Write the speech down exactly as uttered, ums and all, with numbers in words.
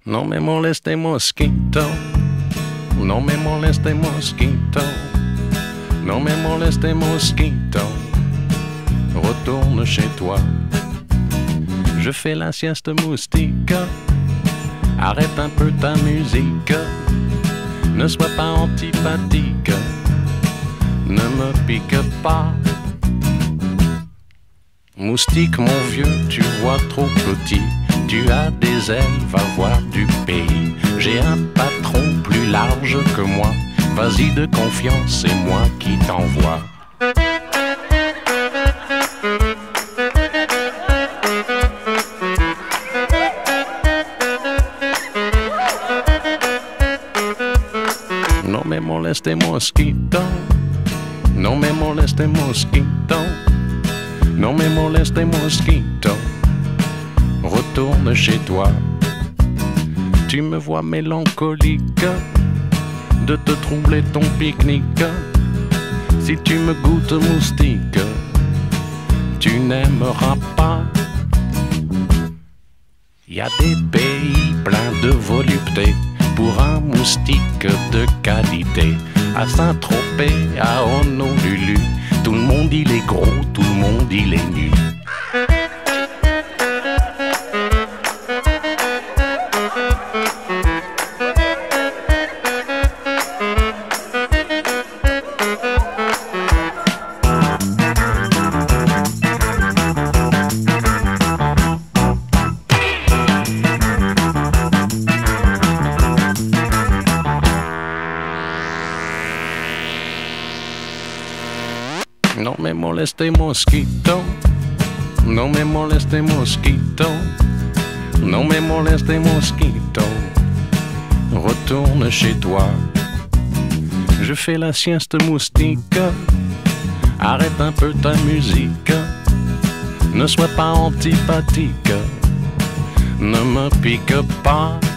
No me moleste mosquito, no me moleste mosquito, no me moleste mosquito, retourne chez toi. Je fais la sieste moustique, arrête un peu ta musique, ne sois pas antipathique, ne me pique pas. Moustique mon vieux, tu vois trop petit, tu as des ailes, va voir du pays. J'ai un patron plus large que moi, vas-y de confiance, c'est moi qui t'envoie. No me moleste mosquito, no me moleste mosquito, no me moleste mosquito, retourne chez toi. Tu me vois mélancolique de te troubler ton pique-nique. Si tu me goûtes moustique, tu n'aimeras pas. Y a des pays pleins de volupté pour un moustique de qualité. À Saint-Tropez, à Honolulu, tout le monde il est gros, tout le monde il est nu. No me moleste mosquito, no me moleste mosquito, no me moleste mosquito, retourne chez toi. Je fais la sieste moustique, arrête un peu ta musique, ne sois pas antipathique, ne me pique pas.